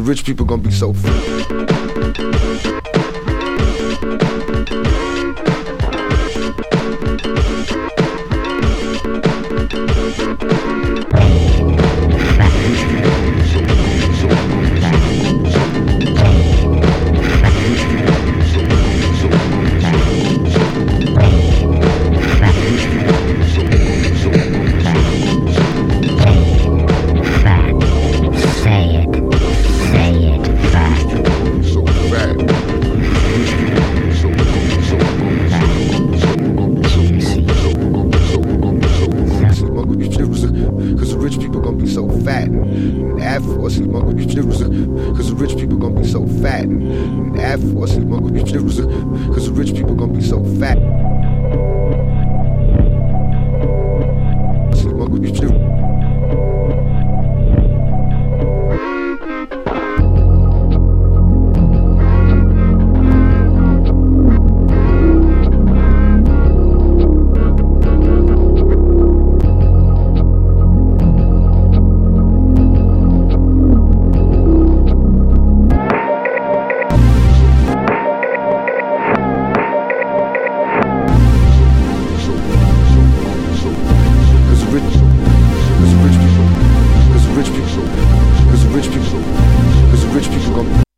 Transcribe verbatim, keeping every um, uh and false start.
rich people gonna be so fat. Cause the rich people gonna be so fat. Air Force and Mongo be cause the rich people gonna be so fat. Air Force and Mongo be cause the rich people gonna be so fat. Mongo be Cause the rich people, cause the rich people, cause the rich people gonna